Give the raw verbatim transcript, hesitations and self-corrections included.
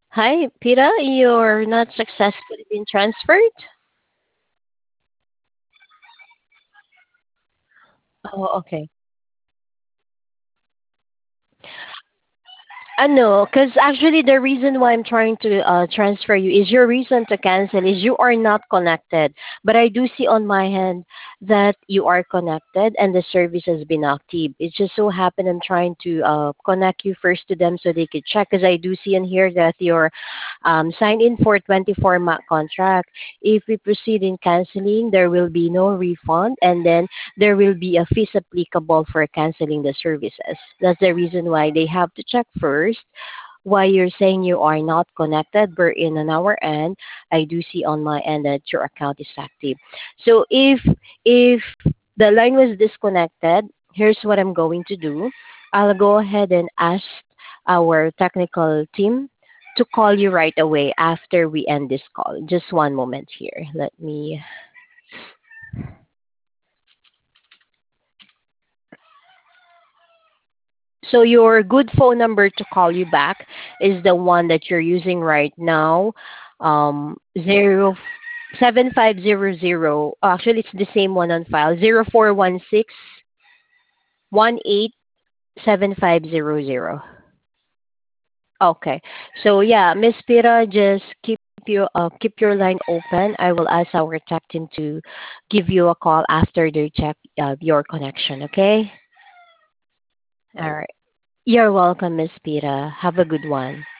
Hi, Pira. You're not successfully been transferred? Oh, okay. Uh, no, because actually the reason why I'm trying to uh, transfer you is your reason to cancel is you are not connected. But I do see on my hand that you are connected and the service has been active. It just so happened I'm trying to uh, connect you first to them so they could check because I do see in here that you're um, signed in for twenty-four month contract. If we proceed in canceling, there will be no refund and then there will be a fees applicable for canceling the services. That's the reason why they have to check first why you're saying you are not connected. But in on our end, I do see on my end that your account is active. So if if the line was disconnected, here's what I'm going to do. I'll go ahead and ask our technical team to call you right away after we end this call. Just one moment here. Let me. So your good phone number to call you back is the one that you're using right now. Um, zero seven five zero zero. Actually, it's the same one on file. Zero four one six one eight seven five zero zero. Okay. So yeah, Miss Pira, just keep you uh, keep your line open. I will ask our tech team to give you a call after they check uh, your connection. Okay. All right. You're welcome, Miss Pira. Have a good one.